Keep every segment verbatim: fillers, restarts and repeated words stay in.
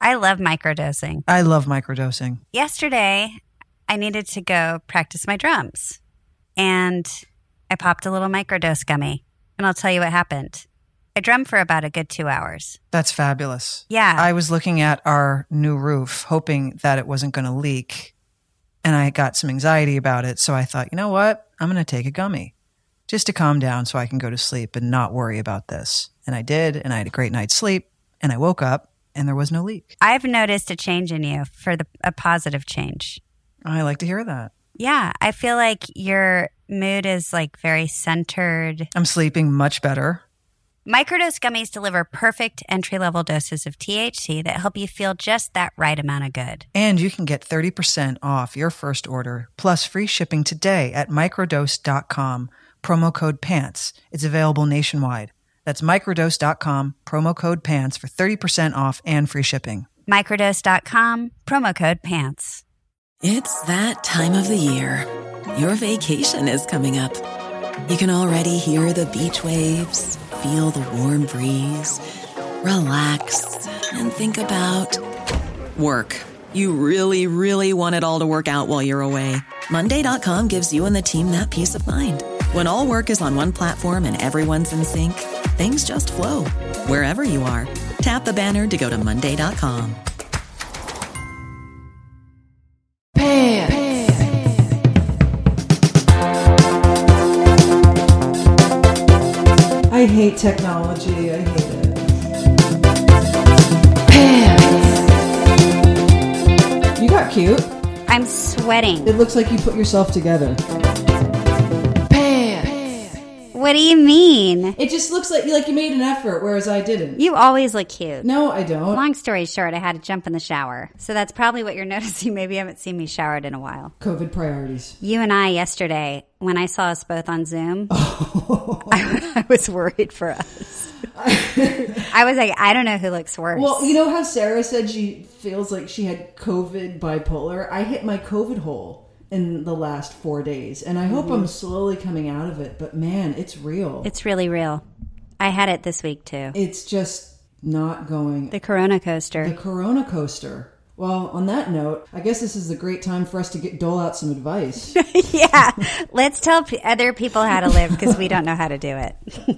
I love microdosing. I love microdosing. Yesterday, I needed to go practice my drums. And I popped a little microdose gummy. And I'll tell you what happened. I drummed for about a good two hours. That's fabulous. Yeah. I was looking at our new roof, hoping that it wasn't going to leak. And I got some anxiety about it. So I thought, you know what? I'm going to take a gummy just to calm down so I can go to sleep and not worry about this. And I did. And I had a great night's sleep. And I woke up and there was no leak. I've noticed a change in you for the, a positive change. I like to hear that. Yeah. I feel like your mood is like very centered. I'm sleeping much better. Microdose gummies deliver perfect entry-level doses of T H C that help you feel just that right amount of good. And you can get thirty percent off your first order, plus free shipping today at microdose dot com, promo code PANTS. It's available nationwide. That's microdose dot com, promo code PANTS for thirty percent off and free shipping. microdose dot com, promo code PANTS. It's that time of the year. Your vacation is coming up. You can already hear the beach waves, feel the warm breeze, relax, and think about work. You really, really want it all to work out while you're away. Monday dot com gives you and the team that peace of mind. When all work is on one platform and everyone's in sync, things just flow. Wherever you are, tap the banner to go to Monday dot com. I hate technology. I hate it. You got cute. I'm sweating. It looks like you put yourself together. What do you mean? It just looks like, like you made an effort, whereas I didn't. You always look cute. No, I don't. Long story short, I had to jump in the shower. So that's probably what you're noticing. Maybe you haven't seen me showered in a while. COVID priorities. You and I yesterday, when I saw us both on Zoom, oh. I, I was worried for us. I was like, I don't know who looks worse. Well, you know how Sarah said she feels like she had COVID bipolar? I hit my COVID hole in the last four days. And I hope mm-hmm. I'm slowly coming out of it. But man, it's real. It's really real. I had it this week too. It's just not going. The Corona coaster. The Corona coaster. Well, on that note, I guess this is a great time for us to get dole out some advice. Yeah. Let's tell p- other people how to live because we don't know how to do it.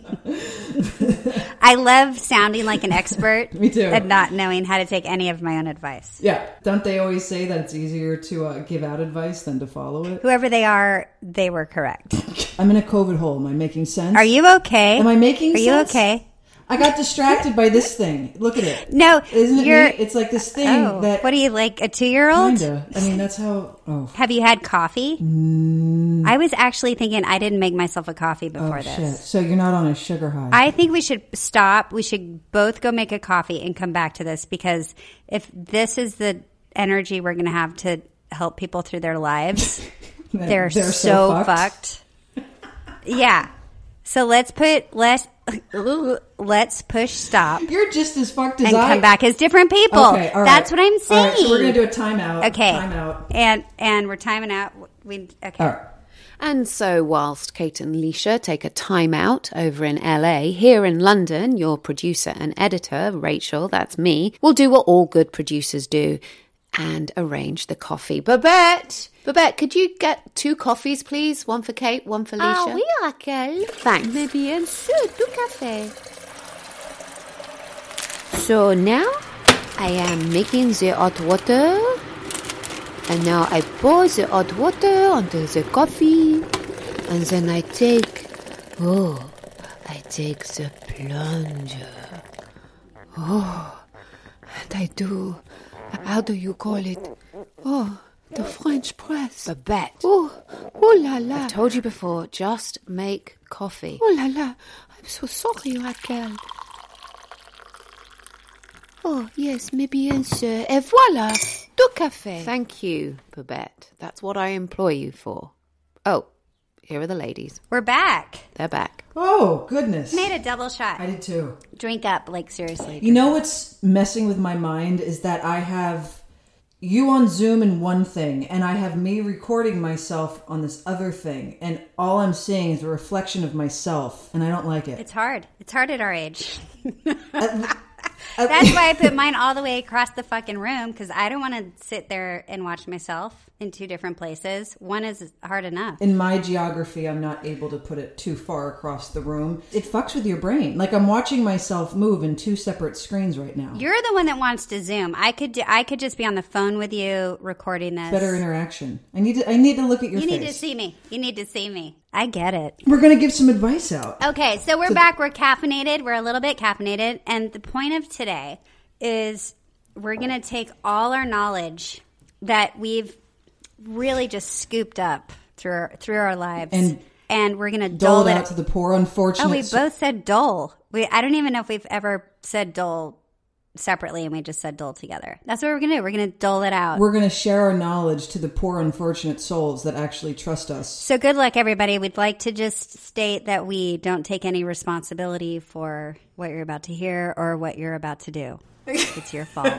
I love sounding like an expert. Me too. And not knowing how to take any of my own advice. Yeah. Don't they always say that it's easier to uh, give out advice than to follow it? Whoever they are, they were correct. I'm in a COVID hole. Am I making sense? Are you okay? Am I making are sense? Are you okay? I got distracted by this thing. Look at it. No, isn't it you're, neat? It's like this thing oh, that. What are you, like a two-year-old? Kinda. I mean, that's how. Oh. Have you had coffee? Mm. I was actually thinking I didn't make myself a coffee before oh, this. Shit. So you're not on a sugar high. I think we should stop. We should both go make a coffee and come back to this because if this is the energy we're going to have to help people through their lives, they're, they're so, so fucked. fucked. Yeah. So let's put let's let's push stop. You're just as fucked as and I and come back as different people. Okay, all right. That's what I'm saying. All right, so we're gonna do a timeout. Okay, timeout. And and we're timing out. We okay. All right. And so whilst Kate and Leisha take a time out over in L A, here in London, your producer and editor, Rachel, that's me, will do what all good producers do and arrange the coffee. Babette! Babette, could you get two coffees, please? One for Kate, one for Leisha. Ah oui, Raquel. Thanks. Mais bien sûr, tout café. So now I am making the hot water. And now I pour the hot water onto the coffee. And then I take, oh, I take the plunger. Oh, and I do, how do you call it? Oh, the French press. Babette. Oh, oh la la. I told you before, just make coffee. Oh la la. I'm so sorry, Raquel. Oh, yes, mais bien sûr. Et voilà, du café. Thank you, Babette. That's what I employ you for. Oh, here are the ladies. We're back. They're back. Oh, goodness. Made a double shot. I did too. Drink up, like seriously. You know what's messing with my mind is that I have you on Zoom in one thing, and I have me recording myself on this other thing, and all I'm seeing is a reflection of myself, and I don't like it. It's hard. It's hard at our age. uh, That's why I put mine all the way across the fucking room, because I don't want to sit there and watch myself in two different places. One is hard enough. In my geography, I'm not able to put it too far across the room. It fucks with your brain. Like, I'm watching myself move in two separate screens right now. You're the one that wants to Zoom. I could do, I could just be on the phone with you recording this. Better interaction. I need to I need to look at your you face. You need to see me. You need to see me. I get it. We're going to give some advice out. Okay, so we're so back. We're caffeinated. We're a little bit caffeinated. And the point of today is we're going to take all our knowledge that we've really just scooped up through our, through our lives. And, and we're going to dole dole it out to the poor, unfortunate. Oh, we both said dole. We, I don't even know if we've ever said dole separately, and we just said dole together. That's what we're going to do. We're going to dole it out. We're going to share our knowledge to the poor, unfortunate souls that actually trust us. So good luck, everybody. We'd like to just state that we don't take any responsibility for what you're about to hear or what you're about to do. It's your fault.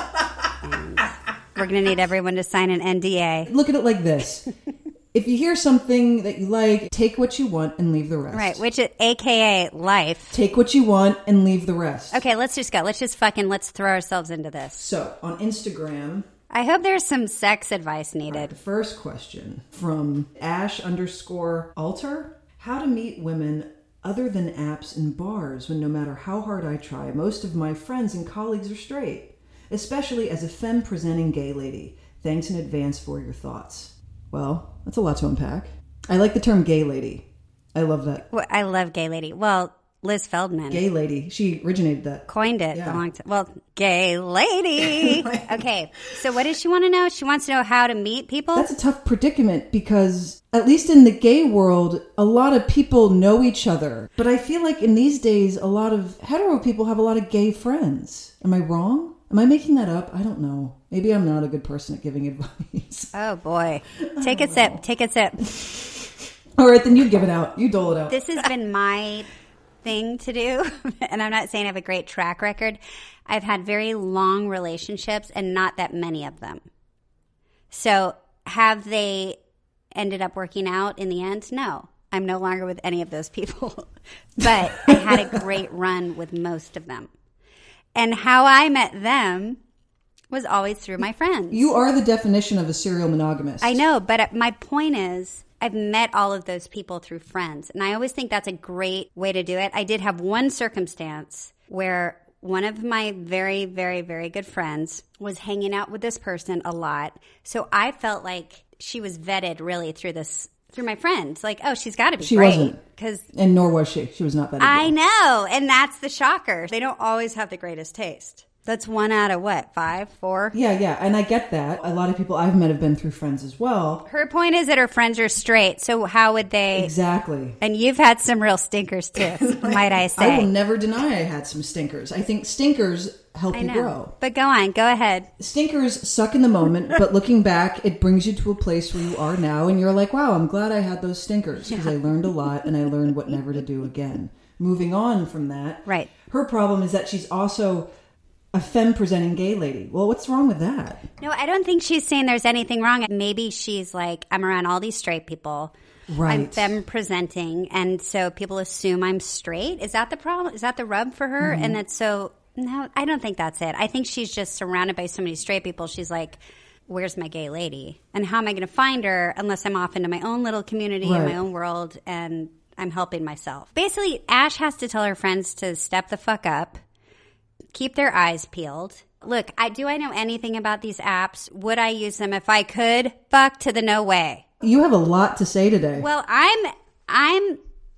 And we're going to need everyone to sign an N D A. Look at it like this. If you hear something that you like, take what you want and leave the rest. Right, which is A K A life. Take what you want and leave the rest. Okay, let's just go. Let's just fucking, let's throw ourselves into this. So, on Instagram... I hope there's some sex advice needed. Right, the first question from Ash underscore Alter. How to meet women other than apps and bars when no matter how hard I try, most of my friends and colleagues are straight. Especially as a femme-presenting gay lady. Thanks in advance for your thoughts. Well, that's a lot to unpack. I like the term gay lady. I love that. Well, I love gay lady. Well, Liz Feldman. Gay lady. She originated that. Coined it yeah. a long time. Well, gay lady. Okay. So what does she want to know? She wants to know how to meet people? That's a tough predicament because, at least in the gay world, a lot of people know each other. But I feel like in these days, a lot of hetero people have a lot of gay friends. Am I wrong? Am I making that up? I don't know. Maybe I'm not a good person at giving advice. Oh, boy. Take a know. sip. Take a sip. All right, then you give it out. You dole it out. This has been my thing to do, and I'm not saying I have a great track record. I've had very long relationships and not that many of them. So have they ended up working out in the end? No. I'm no longer with any of those people. But I had a great run with most of them. And how I met them was always through my friends. You are the definition of a serial monogamist. I know, but my point is I've met all of those people through friends. And I always think that's a great way to do it. I did have one circumstance where one of my very, very, very good friends was hanging out with this person a lot. So I felt like she was vetted really through this through my friends. Like, oh, she's got to be she great. Wasn't. Cause and nor was she. She was not that. I know. And that's the shocker. They don't always have the greatest taste. That's one out of what? Five? Four? Yeah, yeah. And I get that. A lot of people I've met have been through friends as well. Her point is that her friends are straight. So how would they? Exactly. And you've had some real stinkers too, might I say. I will never deny I had some stinkers. I think stinkers help I you know. grow. But go on. Go ahead. Stinkers suck in the moment, but looking back, it brings you to a place where you are now. And you're like, wow, I'm glad I had those stinkers because yeah. I learned a lot and I learned what never to do again. Moving on from that. Right. Her problem is that she's also a femme-presenting gay lady. Well, what's wrong with that? No, I don't think she's saying there's anything wrong. Maybe she's like, I'm around all these straight people. Right. I'm femme-presenting, and so people assume I'm straight. Is that the problem? Is that the rub for her? Mm-hmm. And that's so, no, I don't think that's it. I think she's just surrounded by so many straight people. She's like, where's my gay lady? And how am I going to find her unless I'm off into my own little community, right. in my own world, and I'm helping myself. Basically, Ash has to tell her friends to step the fuck up. Keep their eyes peeled. Look, I do I know anything about these apps? Would I use them if I could? Fuck to the no way. You have a lot to say today. Well, I'm I'm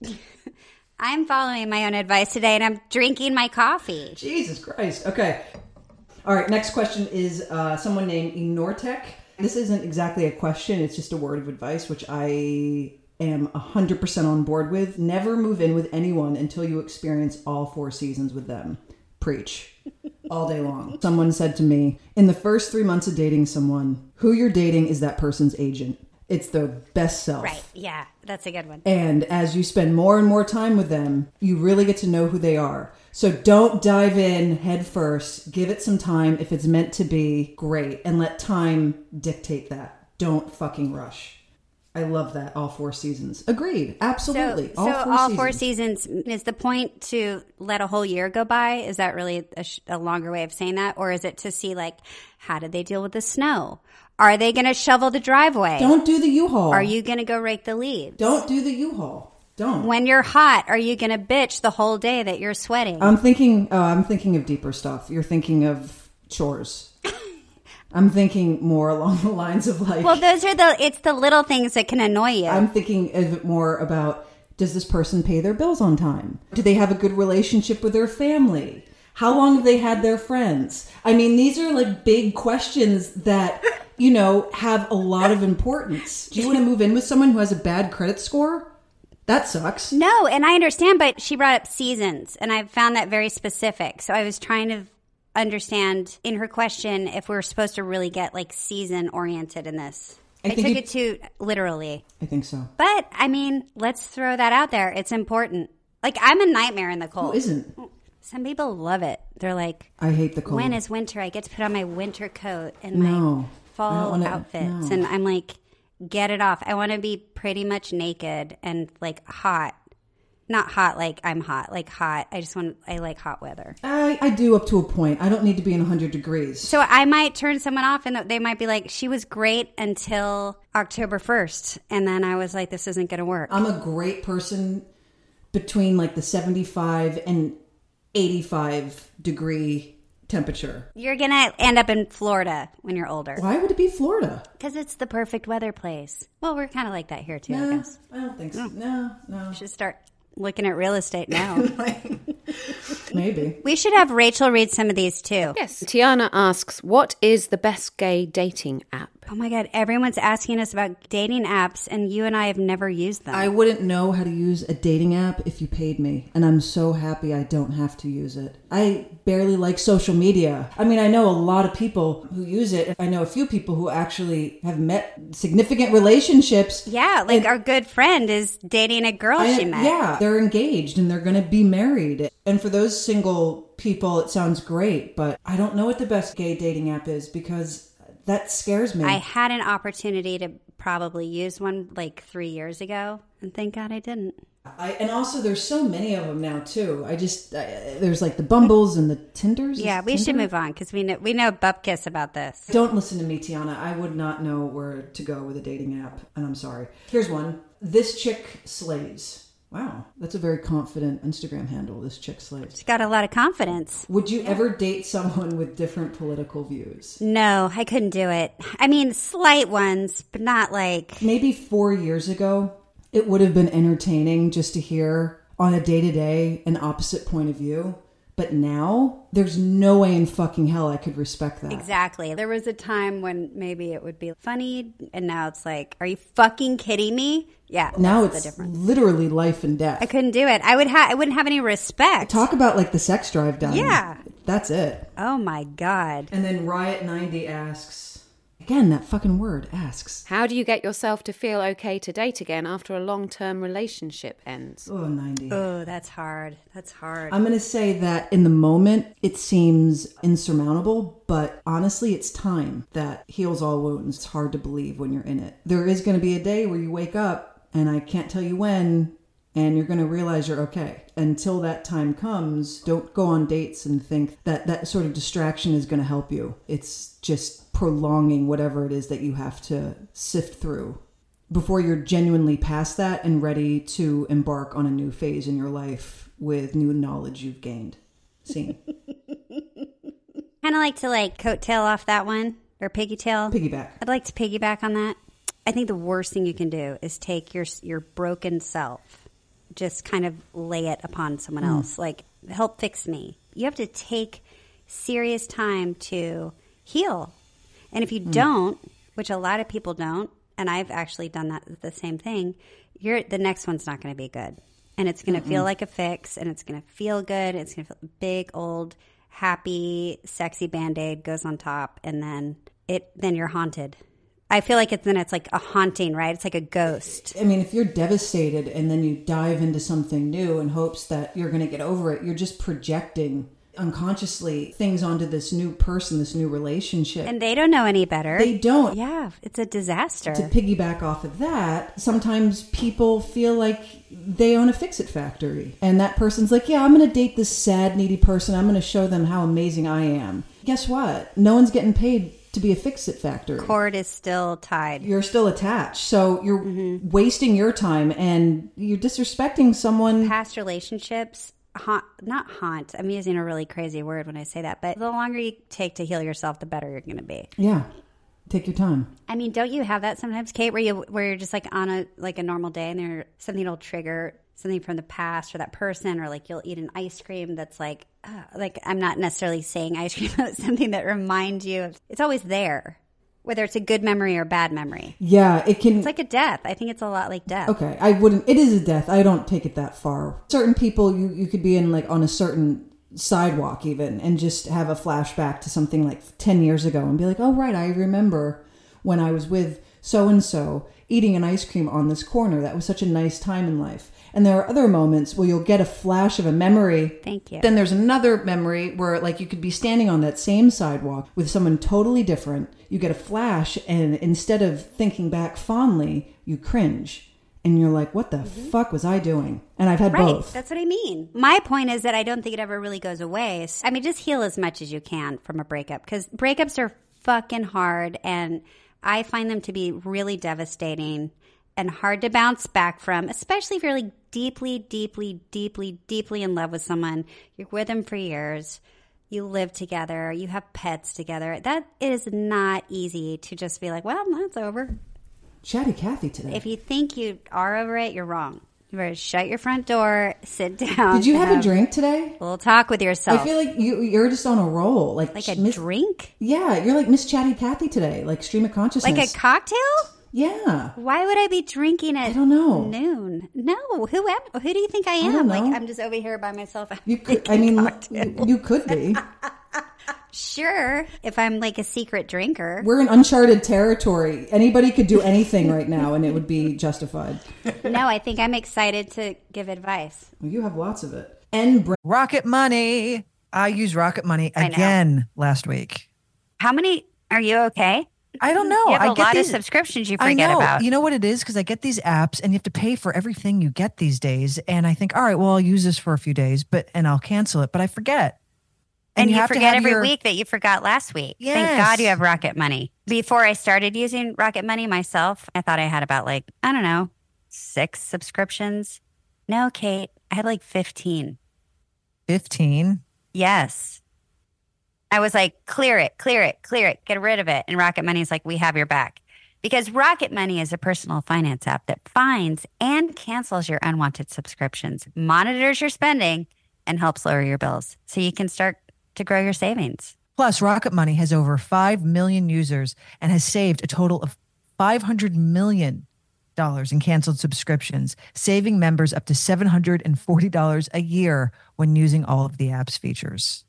I'm following my own advice today, and I'm drinking my coffee. Jesus Christ. Okay. All right, next question is uh, someone named Enortec. This isn't exactly a question. It's just a word of advice, which I am one hundred percent on board with. Never move in with anyone until you experience all four seasons with them. Preach. All day long. Someone said to me, in the first three months of dating someone, who you're dating is that person's agent. It's their best self. Right. Yeah, that's a good one. And as you spend more and more time with them, you really get to know who they are. So don't dive in head first. Give it some time. If it's meant to be, great. And let time dictate that. Don't fucking rush. I love that. All four seasons. Agreed. Absolutely. So, all so four all seasons. four seasons, is the point to let a whole year go by? Is that really a, sh- a longer way of saying that? Or is it to see, like, how did they deal with the snow? Are they going to shovel the driveway? Don't do the U-Haul. Are you going to go rake the leaves? Don't do the U-Haul. Don't. When you're hot, are you going to bitch the whole day that you're sweating? I'm thinking, oh, I'm thinking of deeper stuff. You're thinking of chores. I'm thinking more along the lines of like... Well, those are the, it's the little things that can annoy you. I'm thinking of it more about, does this person pay their bills on time? Do they have a good relationship with their family? How long have they had their friends? I mean, these are like big questions that, you know, have a lot of importance. Do you want to move in with someone who has a bad credit score? That sucks. No, and I understand, but she brought up seasons, and I found that very specific. So I was trying to understand in her question if we were supposed to really get like season oriented in this. I, I took it, it too literally. I think so. But I mean, let's throw that out there. It's important. Like, I'm a nightmare in the cold. Who isn't? Some people love it. They're like, I hate the cold. When is winter? I get to put on my winter coat and no, my fall wanna, outfits. no. And I'm like, get it off. I want to be pretty much naked and like hot. Not hot like I'm hot, like hot. I just want, I like hot weather. I, I do up to a point. I don't need to be in one hundred degrees. So I might turn someone off and they might be like, she was great until October first. And then I was like, this isn't going to work. I'm a great person between like the seventy-five and eighty-five degree temperature. You're going to end up in Florida when you're older. Why would it be Florida? Because it's the perfect weather place. Well, we're kind of like that here too, nah, I guess. I don't think so. No, no. We should start looking at real estate now. Maybe. We should have Rachel read some of these too. Yes. Tiana asks, what is the best gay dating app? Oh my God, everyone's asking us about dating apps and you and I have never used them. I wouldn't know how to use a dating app if you paid me. And I'm so happy I don't have to use it. I barely like social media. I mean, I know a lot of people who use it. I know a few people who actually have met significant relationships. Yeah, like and our good friend is dating a girl I, she met. Yeah, they're engaged and they're going to be married. And for those single people, it sounds great. But I don't know what the best gay dating app is because that scares me. I had an opportunity to probably use one like three years ago, and thank God I didn't. I, and also, there's so many of them now too. I just I, there's like the Bumbles and the Tinders. Yeah, we Tinder? should move on because we know we know Bupkis about this. Don't listen to me, Tiana. I would not know where to go with a dating app, and I'm sorry. Here's one. This chick slays. Wow, that's a very confident Instagram handle. This chick slays. She's got a lot of confidence. Would you ever date someone with different political views? No, I couldn't do it. I mean, slight ones, but not like... Maybe four years ago, it would have been entertaining just to hear on a day-to-day an opposite point of view. But now, there's no way in fucking hell I could respect that. Exactly. There was a time when maybe it would be funny, and now it's like, are you fucking kidding me? Yeah. Now that's it's the difference. Literally life and death. I couldn't do it. I would ha- I wouldn't have any respect. Talk about like the sex drive down. Yeah. That's it. Oh my God. And then Riot ninety asks, again, that fucking word, asks. How do you get yourself to feel okay to date again after a long-term relationship ends? Oh, ninety. Oh, that's hard. That's hard. I'm going to say that in the moment, it seems insurmountable, but honestly, it's time that heals all wounds. It's hard to believe when you're in it. There is going to be a day where you wake up, and I can't tell you when, and you're going to realize you're okay. Until that time comes, don't go on dates and think that that sort of distraction is going to help you. It's just prolonging whatever it is that you have to sift through before you're genuinely past that and ready to embark on a new phase in your life with new knowledge you've gained. Scene. Kind of like to like coattail off that one or piggytail. Piggyback. I'd like to piggyback on that. I think the worst thing you can do is take your your broken self, just kind of lay it upon someone Mm. else. Like, help fix me. You have to take serious time to heal. And if you Mm. don't, which a lot of people don't, and I've actually done that the same thing, you're the next one's not going to be good. And it's going to feel like a fix, and it's going to feel good. It's going to feel big, old, happy, sexy Band-Aid goes on top, and then it then you're haunted. I feel like it's then it's like a haunting, right? It's like a ghost. I mean, if you're devastated and then you dive into something new in hopes that you're going to get over it, you're just projecting unconsciously things onto this new person, this new relationship. And they don't know any better. They don't. Yeah, it's a disaster. To piggyback off of that, sometimes people feel like they own a fix-it factory. And that person's like, yeah, I'm going to date this sad, needy person. I'm going to show them how amazing I am. Guess what? No one's getting paid to be a fix-it factory. Cord is still tied. You're still attached. So you're mm-hmm. wasting your time and you're disrespecting someone. Past relationships, haunt, not haunt. I'm using a really crazy word when I say that. But the longer you take to heal yourself, the better you're going to be. Yeah. Take your time. I mean, don't you have that sometimes, Kate, where you where you're just like on a like a normal day and there something will trigger something from the past or that person, or like you'll eat an ice cream that's like, uh, like I'm not necessarily saying ice cream, but something that reminds you of, it's always there, whether it's a good memory or bad memory. Yeah, it can. It's like a death. I think it's a lot like death. Okay, I wouldn't. It is a death. I don't take it that far. Certain people, you you could be in like on a certain sidewalk even and just have a flashback to something like ten years ago and be like, oh right, I remember when I was with so and so eating an ice cream on this corner. That was such a nice time in life. And there are other moments where you'll get a flash of a memory. Thank you. Then there's another memory where like you could be standing on that same sidewalk with someone totally different. You get a flash and instead of thinking back fondly, you cringe. And you're like, what the mm-hmm. fuck was I doing? And I've had right. both. That's what I mean. My point is that I don't think it ever really goes away. I mean, just heal as much as you can from a breakup. Because breakups are fucking hard. And I find them to be really devastating and hard to bounce back from, especially if you're like deeply, deeply, deeply, deeply in love with someone. You're with them for years. You live together. You have pets together. That is not easy to just be like, well, that's over. Chatty Cathy today. If you think you are over it, you're wrong. You better shut your front door, sit down. Did you have, have a drink today? A little talk with yourself. I feel like you, you're just on a roll. Like, like a Miss, drink? Yeah, you're like Miss Chatty Cathy today, like stream of consciousness. Like a cocktail? Yeah. Why would I be drinking at I don't know. noon? No. Who am? Who do you think I am? I don't know. Like I'm just over here by myself. You could. I mean, you, you could be. Sure, if I'm like a secret drinker. We're in uncharted territory. Anybody could do anything right now and it would be justified. No, I think I'm excited to give advice. Well, you have lots of it. And br- Rocket Money. I used Rocket Money again last week. How many? Are you okay? I don't know. You have I a get lot these, of subscriptions you I forget know. about. You know what it is? Because I get these apps and you have to pay for everything you get these days. And I think, all right, well, I'll use this for a few days, but and I'll cancel it. But I forget. And, and you, you forget every your... week that you forgot last week. Yes. Thank God you have Rocket Money. Before I started using Rocket Money myself, I thought I had about like, I don't know, six subscriptions. No, Kate, I had like fifteen. fifteen? Yes. I was like, clear it, clear it, clear it, get rid of it. And Rocket Money is like, we have your back. Because Rocket Money is a personal finance app that finds and cancels your unwanted subscriptions, monitors your spending, and helps lower your bills. So you can start to grow your savings. Plus, Rocket Money has over five million users and has saved a total of five hundred million dollars in canceled subscriptions, saving members up to seven hundred forty dollars a year when using all of the app's features.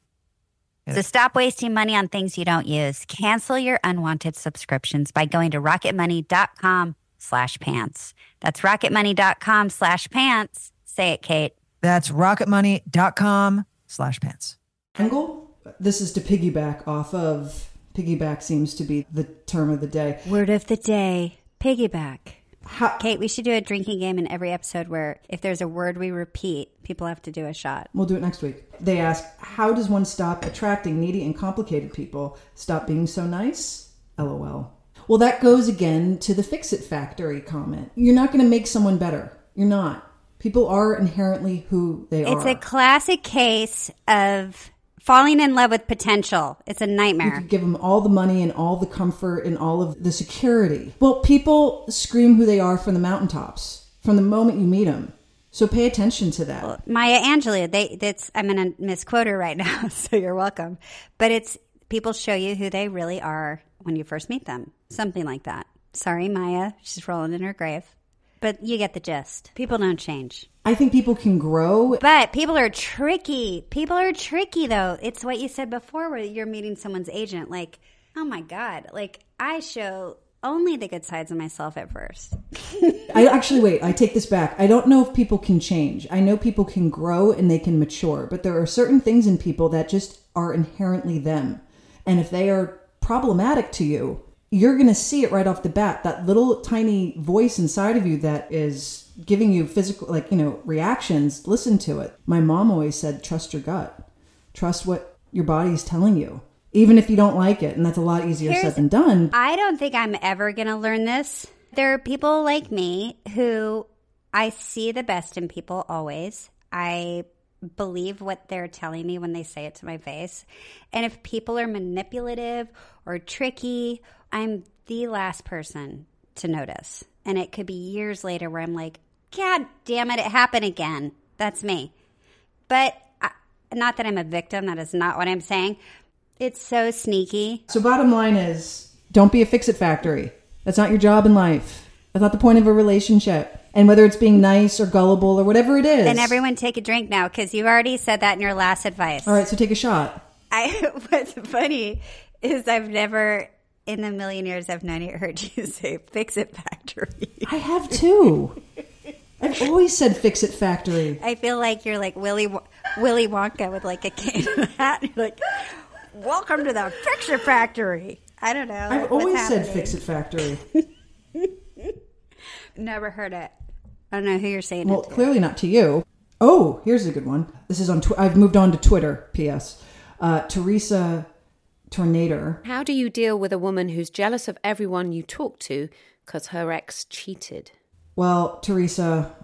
So stop wasting money on things you don't use. Cancel your unwanted subscriptions by going to rocketmoney.com slash pants. That's rocketmoney.com slash pants. Say it, Kate. That's rocketmoney.com slash pants. Angle? This is to piggyback off of, piggyback seems to be the term of the day. Word of the day, piggyback. How, Kate, we should do a drinking game in every episode where if there's a word we repeat, people have to do a shot. We'll do it next week. They ask, how does one stop attracting needy and complicated people? Stop being so nice? LOL. Well, that goes again to the fix-it factory comment. You're not going to make someone better. You're not. People are inherently who they it's are. It's a classic case of falling in love with potential. It's a nightmare. You could give them all the money and all the comfort and all of the security. Well, people scream who they are from the mountaintops from the moment you meet them. So pay attention to that. Well, Maya Angelou, they, that's, I'm going to misquote her right now, so you're welcome. But it's people show you who they really are when you first meet them. Something like that. Sorry, Maya. She's rolling in her grave. But you get the gist. People don't change. I think people can grow. But people are tricky. People are tricky, though. It's what you said before where you're meeting someone's agent. Like, oh, my God. Like, I show only the good sides of myself at first. I actually, wait, I take this back. I don't know if people can change. I know people can grow and they can mature, but there are certain things in people that just are inherently them. And if they are problematic to you, you're going to see it right off the bat. That little tiny voice inside of you that is giving you physical, like, you know, reactions, listen to it. My mom always said, trust your gut. Trust what your body is telling you, even if you don't like it. And that's a lot easier Here's, said than done. I don't think I'm ever going to learn this. There are people like me who I see the best in people always. I believe what they're telling me when they say it to my face. And if people are manipulative or tricky, I'm the last person to notice. And it could be years later where I'm like, God damn it, it happened again. That's me. But I, not that I'm a victim. That is not what I'm saying. It's so sneaky. So bottom line is, don't be a fix-it factory. That's not your job in life. That's not the point of a relationship. And whether it's being nice or gullible or whatever it is. And everyone take a drink now, because you already said that in your last advice. All right, so take a shot. I. What's funny is I've never, in the million years I've known you, heard you say fix-it factory. I have too. I've always said fix-it factory. I feel like you're like Willy, Willy Wonka with like a cane and a hat. You're like, welcome to the fix-it factory. I don't know. I've always said fix-it factory. Never heard it. I don't know who you're saying well, it to. Well, clearly not to you. Oh, here's a good one. This is on. Tw- I've moved on to Twitter. P S. Uh, Teresa Tornader. How do you deal with a woman who's jealous of everyone you talk to because her ex cheated? Well, Teresa,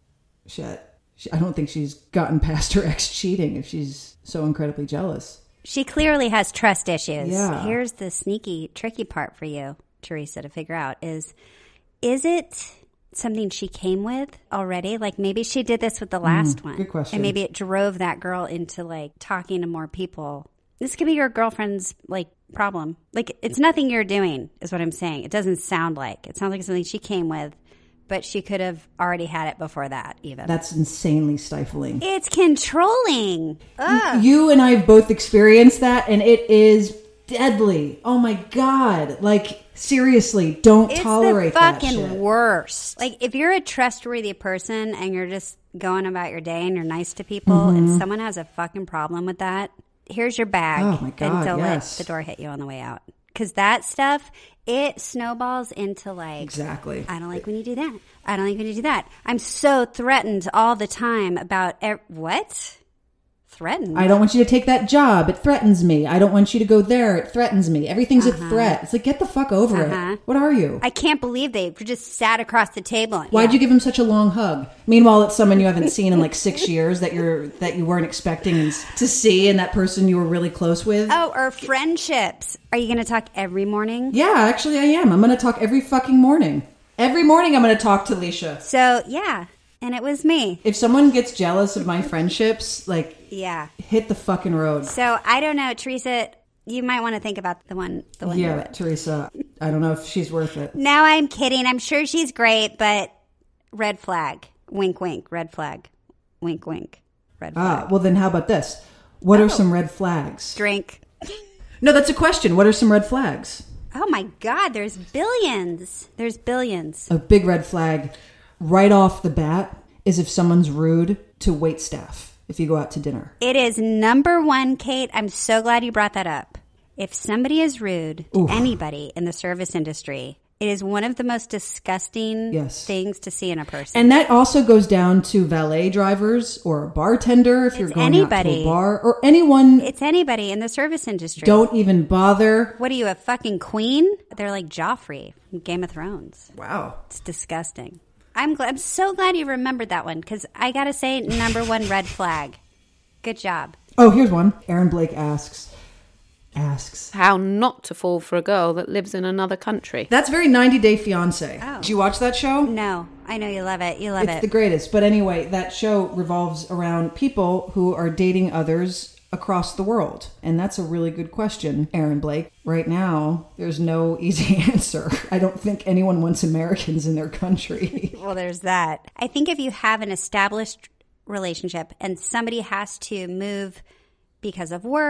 shit. She, I don't think she's gotten past her ex cheating if she's so incredibly jealous. She clearly has trust issues. Yeah. Here's the sneaky, tricky part for you, Teresa, to figure out is, is it something she came with already? Like maybe she did this with the last mm, one. Good question. And maybe it drove that girl into like talking to more people. This could be your girlfriend's like problem. Like it's nothing you're doing is what I'm saying. It doesn't sound like. It sounds like something she came with, but she could have already had it before that even. That's insanely stifling. It's controlling. Ugh. You and I have both experienced that, and it is deadly. Oh my God. Like, seriously, don't it's tolerate that shit. It's the fucking worst. Like, if you're a trustworthy person and you're just going about your day and you're nice to people mm-hmm. and someone has a fucking problem with that, here's your bag. Oh my God, and don't yes. let the door hit you on the way out. Because that stuff, it snowballs into like... Exactly. I don't like when you do that. I don't like when you do that. I'm so threatened all the time about... Er- what? Threatened? I don't want you to take that job. It threatens me. I don't want you to go there. It threatens me. Everything's uh-huh. a threat. It's like, get the fuck over uh-huh. it. What are you? I can't believe they just sat across the table. Why'd yeah. you give him such a long hug? Meanwhile, it's someone you haven't seen in like six years that you're that you weren't expecting to see, and that person you were really close with. Oh, or friendships. Are you going to talk every morning? Yeah, actually I am. I'm going to talk every fucking morning. Every morning I'm going to talk to Leisha. So, yeah. And it was me. If someone gets jealous of my friendships, like, yeah, hit the fucking road. So I don't know, Teresa. You might want to think about the one. The one. Yeah, Teresa. I don't know if she's worth it. No, I'm kidding. I'm sure she's great, but red flag. Wink, wink. Red flag. Wink, wink. Red flag. Ah, well then, how about this? What oh. are some red flags? Drink. No, that's a question. What are some red flags? Oh my God, there's billions. There's billions. A big red flag right off the bat is if someone's rude to wait staff if you go out to dinner. It is number one, Kate. I'm so glad you brought that up. If somebody is rude to Oof. anybody in the service industry, it is one of the most disgusting yes. things to see in a person. And that also goes down to valet drivers or a bartender if it's you're going anybody. out to a bar or anyone. It's anybody in the service industry. Don't even bother. What are you, a fucking queen? They're like Joffrey from Game of Thrones. Wow. It's disgusting. I'm glad, I'm so glad you remembered that one because I got to say, number one red flag. Good job. Oh, here's one. Aaron Blake asks, asks. How not to fall for a girl that lives in another country. That's very ninety day fiancé. Oh. Did you watch that show? No. I know you love it. You love it's it. It's the greatest. But anyway, that show revolves around people who are dating others across the world. And that's a really good question, Aaron Blake. Right now, there's no easy answer. I don't think anyone wants Americans in their country. Well, there's that. I think if you have an established relationship and somebody has to move because of work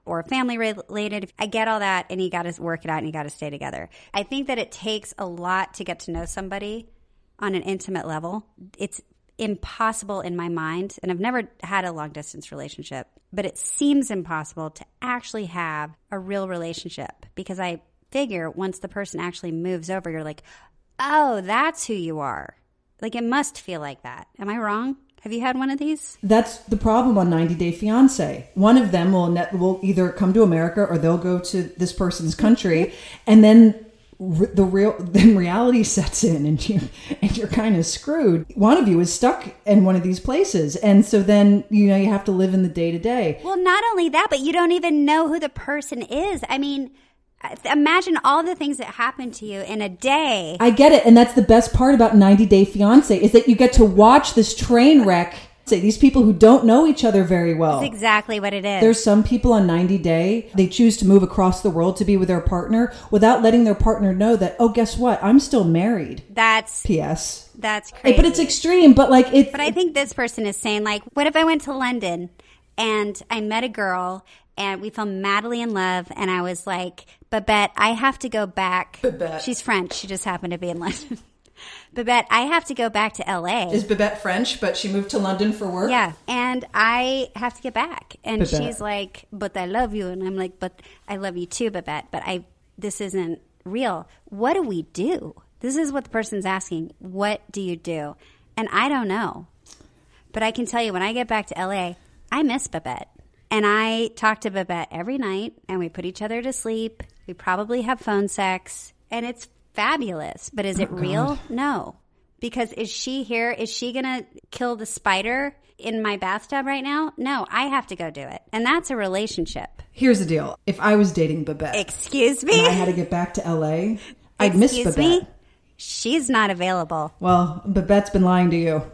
or family related. I get all that, and you got to work it out and you got to stay together. I think that it takes a lot to get to know somebody on an intimate level. It's impossible in my mind, and I've never had a long distance relationship, but it seems impossible to actually have a real relationship, because I figure once the person actually moves over, you're like, oh, that's who you are. Like, it must feel like that. Am I wrong? Have you had one of these? That's the problem on ninety day fiance. One of them will net, will either come to America or they'll go to this person's country, and then r- the real then reality sets in, and you and you're kind of screwed. One of you is stuck in one of these places, and so then you know you have to live in the day to day. Well, not only that, but you don't even know who the person is. I mean, imagine all the things that happen to you in a day. I get it. And that's the best part about ninety day fiance is that you get to watch this train wreck. Say these people who don't know each other very well. That's exactly what it is. There's some people on ninety day, they choose to move across the world to be with their partner without letting their partner know that, oh, guess what? I'm still married. That's P S That's crazy. But it's extreme. But like it. But I think this person is saying, like, what if I went to London and I met a girl and we fell madly in love, and I was like, Babette, I have to go back. Babette. She's French. She just happened to be in London. Babette, I have to go back to L A. Is Babette French, but she moved to London for work? Yeah, and I have to get back. And Babette. She's like, but I love you. And I'm like, but I love you too, Babette. But I, this isn't real. What do we do? This is what the person's asking. What do you do? And I don't know. But I can tell you, when I get back to L A, I miss Babette. And I talk to Babette every night, and we put each other to sleep. We probably have phone sex, and it's fabulous. But is it Oh, real? God. No. Because is she here? Is she going to kill the spider in my bathtub right now? No, I have to go do it. And that's a relationship. Here's the deal. If I was dating Babette. Excuse me? And I had to get back to L A, I'd miss Excuse Babette. me? She's not available. Well, Babette's been lying to you.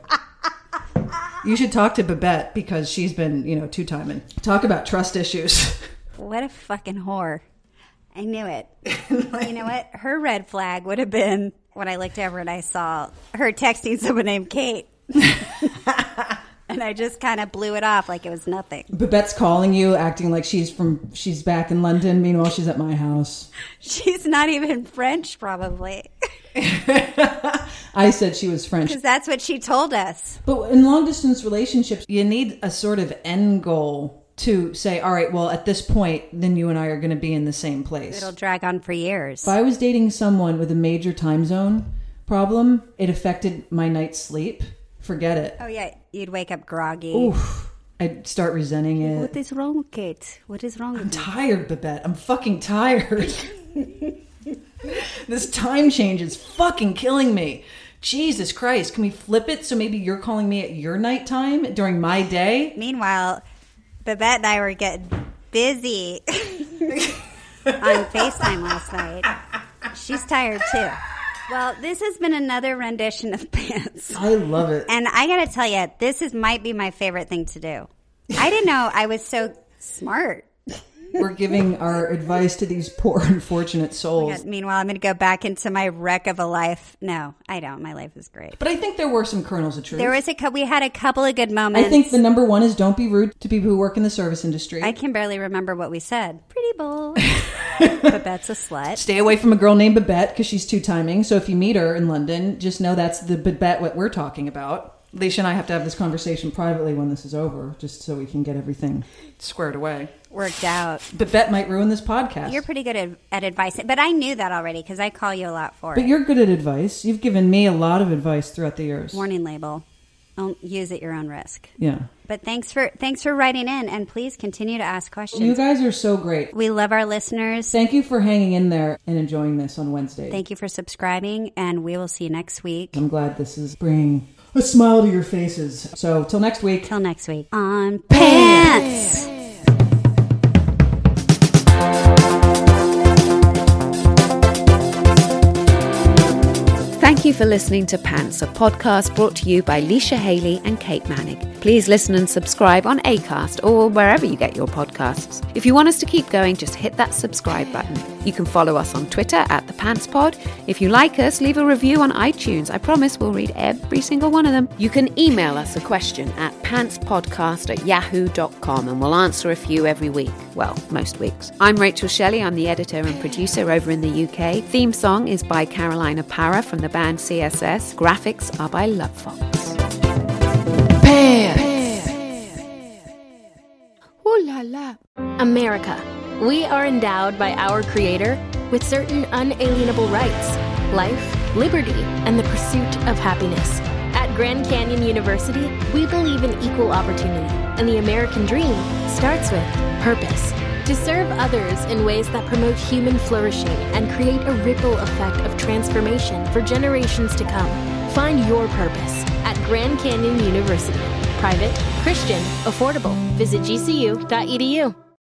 You should talk to Babette because she's been, you know, two-timing. Talk about trust issues. What a fucking whore. I knew it. You know what? Her red flag would have been when I looked over and I saw her texting someone named Kate. And I just kind of blew it off like it was nothing. Babette's calling you, acting like she's from, she's back in London. Meanwhile, she's at my house. She's not even French, probably. I said she was French. Because that's what she told us. But in long distance relationships, you need a sort of end goal to say, all right, well, at this point, then you and I are going to be in the same place. It'll drag on for years. If I was dating someone with a major time zone problem, it affected my night's sleep. Forget it. Oh, yeah. You'd wake up groggy. Oof. I'd start resenting it. What is wrong, Kate? What is wrong I'm with you? tired, Babette. I'm fucking tired. This time change is fucking killing me. Jesus Christ. Can we flip it so maybe you're calling me at your nighttime during my day? Meanwhile, Babette and I were getting busy on FaceTime last night. She's tired too. Well, this has been another rendition of Pants. I love it. And I got to tell you, this is might be my favorite thing to do. I didn't know I was so smart. We're giving our advice to these poor, unfortunate souls. God, meanwhile, I'm going to go back into my wreck of a life. No, I don't. My life is great. But I think there were some kernels of truth. There was a co- we had a couple of good moments. I think the number one is don't be rude to people who work in the service industry. I can barely remember what we said. Pretty bold. Babette's a slut. Stay away from a girl named Babette because she's two-timing. So if you meet her in London, just know that's the Babette what we're talking about. Leisha and I have to have this conversation privately when this is over, just so we can get everything squared away. Worked out. Babette might ruin this podcast. You're pretty good at, at advice, but I knew that already because I call you a lot for But it. you're good at advice. You've given me a lot of advice throughout the years. Warning label. Don't use at your own risk. Yeah. But thanks for thanks for writing in, and please continue to ask questions. You guys are so great. We love our listeners. Thank you for hanging in there and enjoying this on Wednesday. Thank you for subscribing, and we will see you next week. I'm glad this is bringing a smile to your faces. So till next week. Till next week on Pants. Thank you for listening to Pants, a podcast brought to you by Leisha Haley and Kate Manning. Please listen and subscribe on Acast or wherever you get your podcasts. If you want us to keep going, just hit that subscribe button. You can follow us on Twitter at The Pants Pod. If you like us, leave a review on iTunes. I promise we'll read every single one of them. You can email us a question at pantspodcast at yahoo dot com and we'll answer a few every week. Well, most weeks. I'm Rachel Shelley. I'm the editor and producer over in the U K. Theme song is by Carolina Parra from the band C S S. Graphics are by Love Fox. Pants. Ooh la la. America. We are endowed by our Creator with certain unalienable rights: life, liberty, and the pursuit of happiness. At Grand Canyon University, we believe in equal opportunity, and the American dream starts with purpose. To serve others in ways that promote human flourishing and create a ripple effect of transformation for generations to come. Find your purpose at Grand Canyon University. Private, Christian, affordable. Visit G C U dot E D U.